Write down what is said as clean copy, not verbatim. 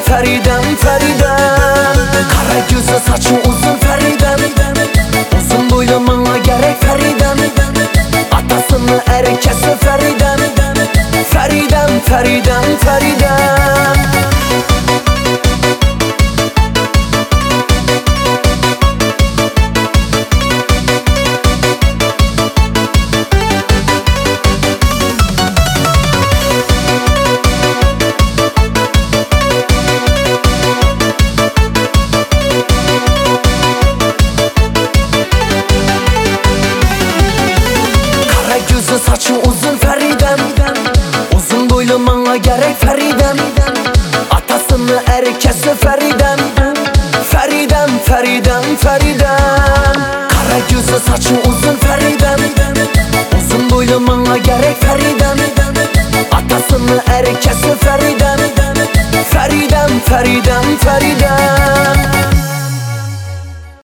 Feridem, Feridem. Kara gözü saçı uzun Feridem. Uzun boylu bana gerek Feridem. Atasını erkesi Feridem. Feridem, Feridem, Feridem. Saçı uzun Feridem. Uzun boylu bana gerek Feridem. Atasını erkesi Feridem. Feridem, Feridem, Feridem. Kara gözü saçı uzun Feridem. Uzun boylu bana gerek Feridem. Atasını erkesi Feridem.